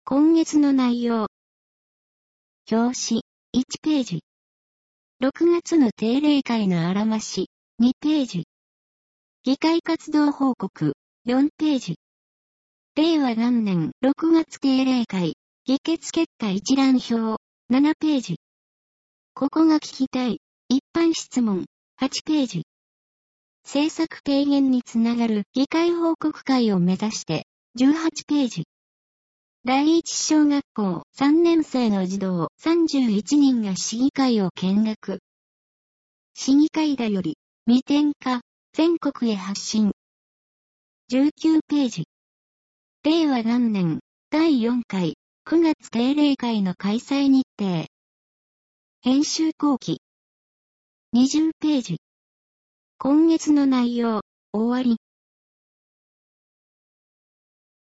今月の内容。表紙、1ページ。6月の定例会のあらまし、2ページ。議会活動報告、4ページ。令和元年6月定例会、議決結果一覧表、7ページ。ここが聞きたい、一般質問、8ページ。政策提言につながる議会報告会を目指して、18ページ。第一小学校3年生の児童31人が市議会を見学。市議会だより、未点化、全国へ発信。19ページ。令和元年、第4回、9月定例会の開催日程。編集後期。20ページ。今月の内容、終わり。